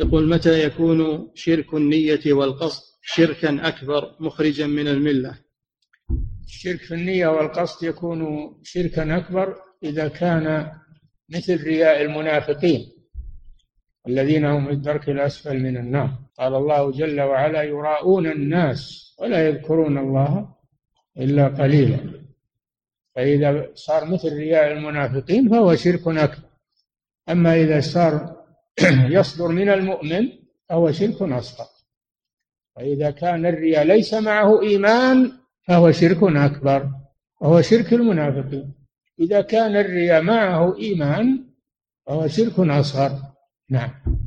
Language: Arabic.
يقول: متى يكون شرك النية والقصد شركا أكبر مخرجا من الملة؟ الشرك في النية والقصد يكون شركا أكبر إذا كان مثل رياء المنافقين الذين هم في الدرك الأسفل من النار. قال الله جل وعلا: يراءون الناس ولا يذكرون الله إلا قليلا. فإذا صار مثل رياء المنافقين فهو شرك أكبر. أما إذا صار يصدر من المؤمن فهو شرك أصغر. وإذا كان الرياء ليس معه إيمان فهو شرك أكبر وهو شرك المنافقين. إذا كان الرياء معه إيمان فهو شرك أصغر. نعم.